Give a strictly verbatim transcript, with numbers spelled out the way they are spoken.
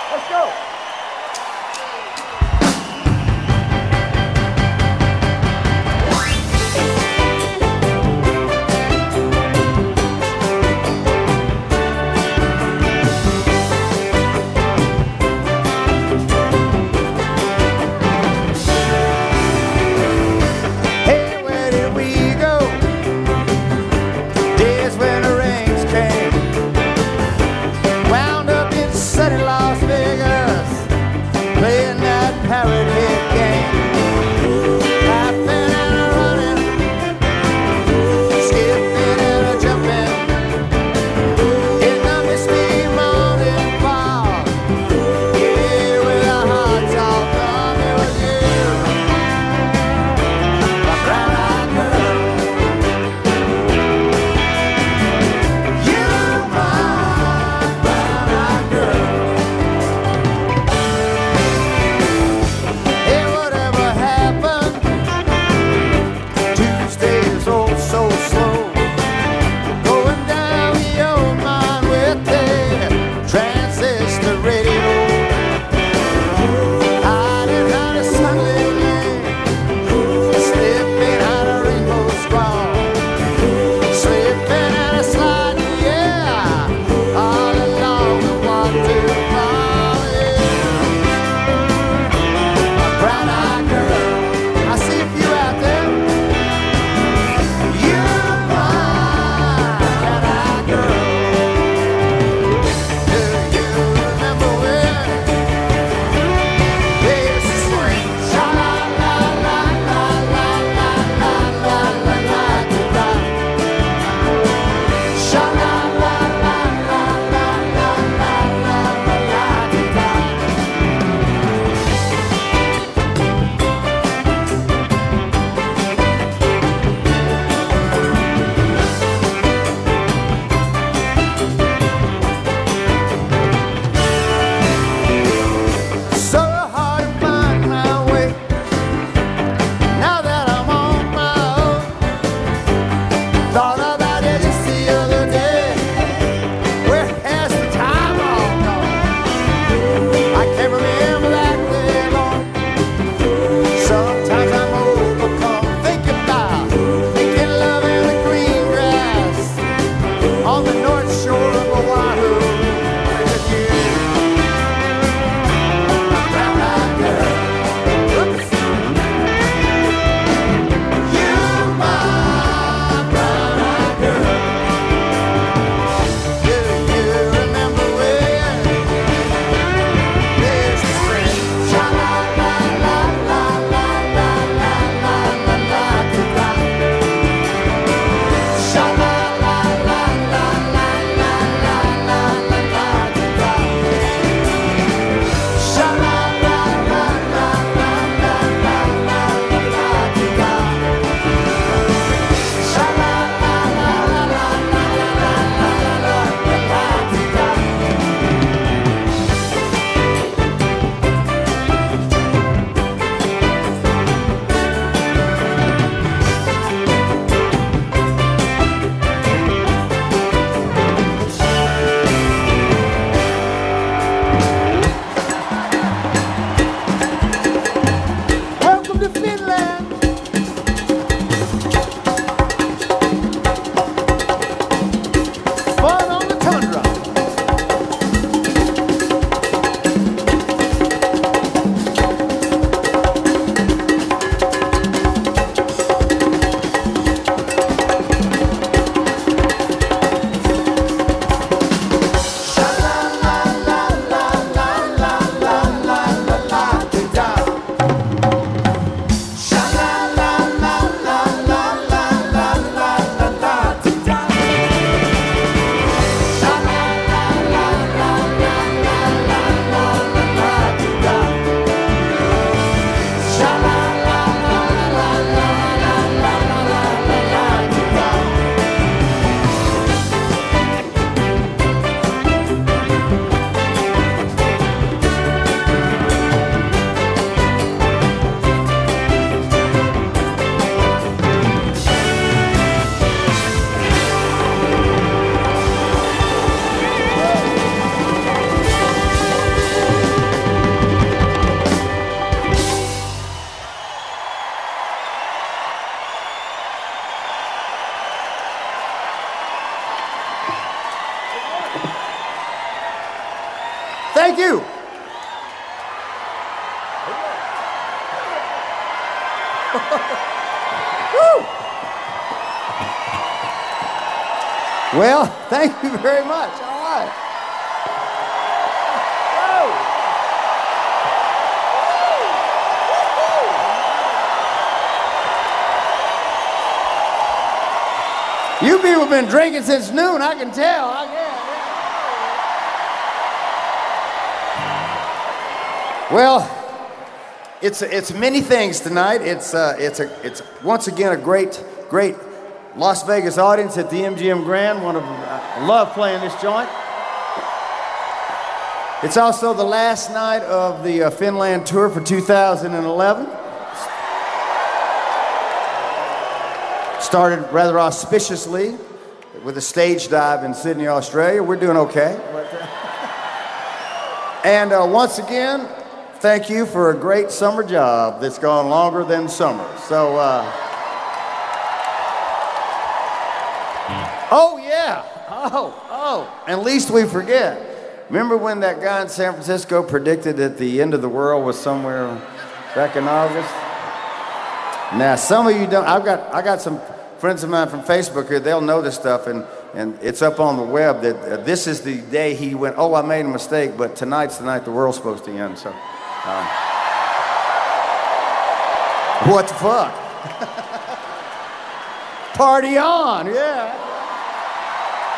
Let's go. Hey, where did we go? Days when the rains came. Wound up in sunny Las Vegas. Thank you. Woo. Well, thank you very much. All right. You people have been drinking since noon, I can tell. I can. Well, it's it's many things tonight. It's uh, it's a it's once again a great great Las Vegas audience at the M G M Grand. One of I love playing this joint. It's also the last night of the uh, Finland tour for two thousand eleven. Started rather auspiciously with a stage dive in Sydney, Australia. We're doing okay. And uh, once again, thank you for a great summer job that's gone longer than summer. So, uh... oh yeah, oh, oh, and least we forget. Remember when that guy in San Francisco predicted that the end of the world was somewhere back in August? Now, some of you don't, I've got, I got some friends of mine from Facebook here, they'll know this stuff, and, and it's up on the web that uh, this is the day he went, oh, I made a mistake, but tonight's the night the world's supposed to end, so. Uh, what the fuck? Party on, yeah.